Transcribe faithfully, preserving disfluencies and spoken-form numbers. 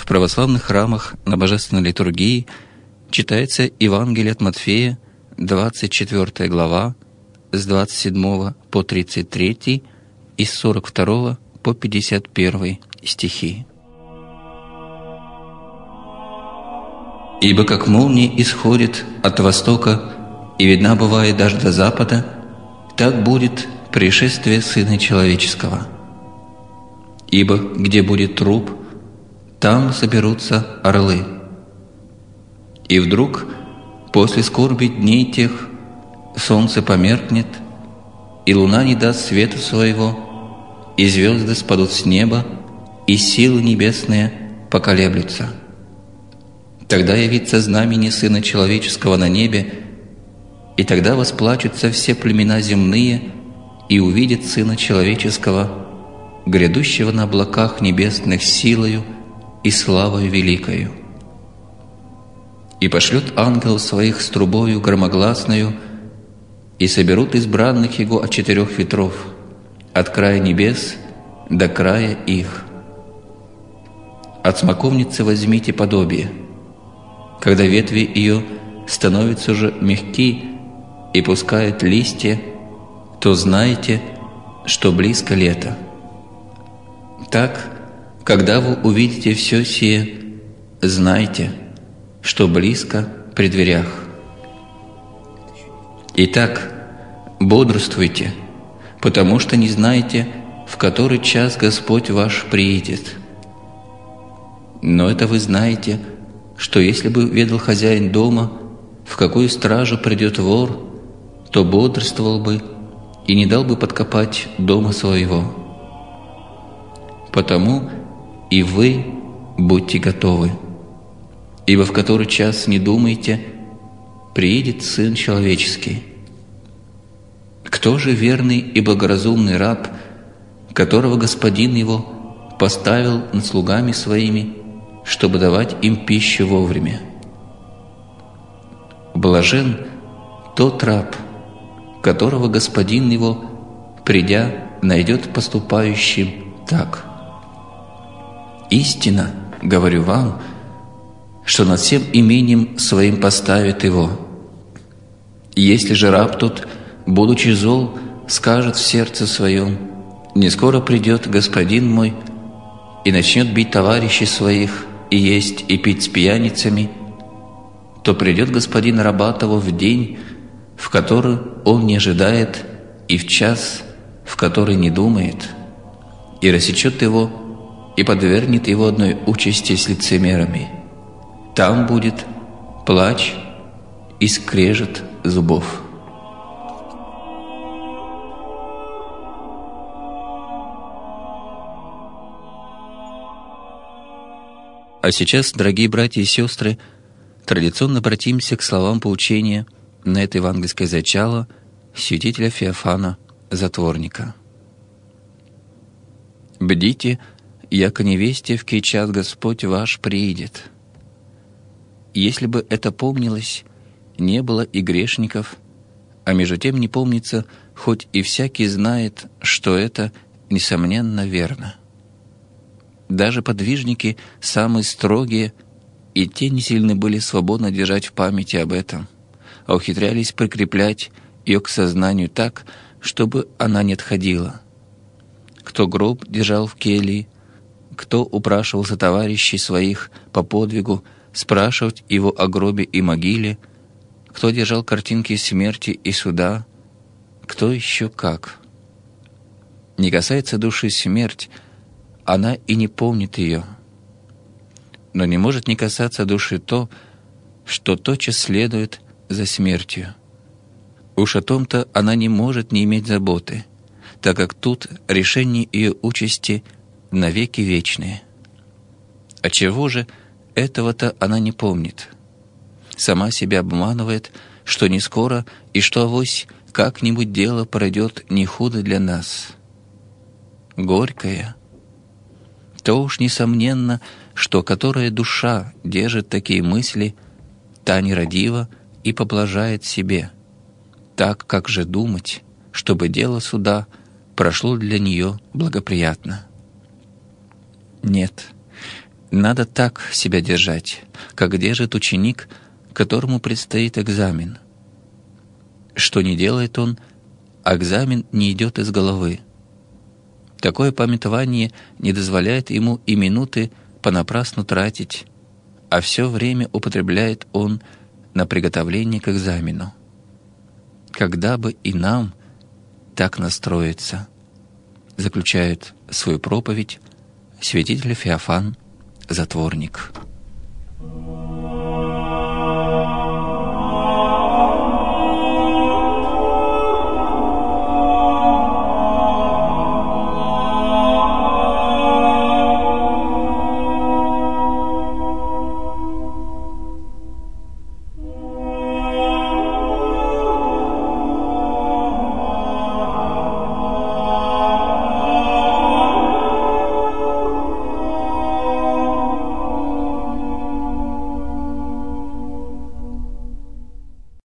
православных храмах на Божественной литургии читается Евангелие от Матфея, двадцать четвёртая глава, с двадцать седьмого по тридцать третий и с сорок второго по пятьдесят первый стихи. «Ибо как молния исходит от востока и видна бывает даже до запада, так будет пришествие Сына Человеческого. Ибо где будет труп, там соберутся орлы. И вдруг, после скорби дней тех, солнце померкнет, и луна не даст света своего, и звезды спадут с неба, и силы небесные поколеблются. Тогда явится знамение Сына Человеческого на небе, и тогда восплачутся все племена земные и увидят Сына Человеческого, грядущего на облаках небесных силою и славою великою. И пошлет ангелов своих с трубою громогласною, и соберут избранных Его от четырех ветров, от края небес до края их. От смоковницы возьмите подобие. Когда ветви ее становятся уже мягки и пускают листья, то знайте, что близко лето. Так, когда вы увидите все сие, знайте, что близко при дверях. Итак, бодрствуйте, потому что не знаете, в который час Господь ваш приидет. Но это вы знаете, что если бы ведал хозяин дома, в какую стражу придет вор, то бодрствовал бы и не дал бы подкопать дома своего. Потому и вы будьте готовы, ибо в который час не думайте, приидет Сын Человеческий. Кто же верный и благоразумный раб, которого господин его поставил над слугами своими, чтобы давать им пищу вовремя? Блажен тот раб, которого господин его, придя, найдет поступающим так. Истинно, говорю вам, что над всем имением своим поставит его. Если же раб тот, будучи зол, скажет в сердце своем: не скоро придет господин мой, и начнет бить товарищей своих, и есть, и пить с пьяницами, то придет господин раба того в день, в который он не ожидает, и в час, в который не думает, и рассечет его, и подвергнет его одной участи с лицемерами. Там будет плач и скрежет зубов». А сейчас, дорогие братья и сестры, традиционно обратимся к словам поучения на это евангельское зачало святителя Феофана Затворника. «Бдите, яко невесте, в кей час Господь ваш приидет». Если бы это помнилось, не было и грешников, а между тем не помнится, хоть и всякий знает, что это, несомненно, верно. Даже подвижники, самые строгие, и те не сильны были свободно держать в памяти об этом, а ухитрялись прикреплять ее к сознанию так, чтобы она не отходила. Кто гроб держал в келье, кто упрашивал сотоварищей своих по подвигу спрашивать его о гробе и могиле, кто держал картинки смерти и суда, кто еще как. Не касается души смерть, она и не помнит ее. Но не может не касаться души то, что тотчас следует за смертью. Уж о том-то она не может не иметь заботы, так как тут решение ее участи навеки вечные. А чего же этого-то она не помнит? Сама себя обманывает, что не скоро и что авось как-нибудь дело пройдет не худо для нас. Горькая. То уж несомненно, что которая душа держит такие мысли, та нерадива и поблажает себе, так как же думать, чтобы дело суда прошло для нее благоприятно. Нет, Надо так себя держать, как держит ученик, которому предстоит экзамен. Что не делает он, экзамен не идет из головы. Такое памятование не дозволяет ему и минуты понапрасну тратить, а все время употребляет он на приготовление к экзамену. Когда бы и нам так настроиться, заключает свою проповедь святитель Феофан Затворник.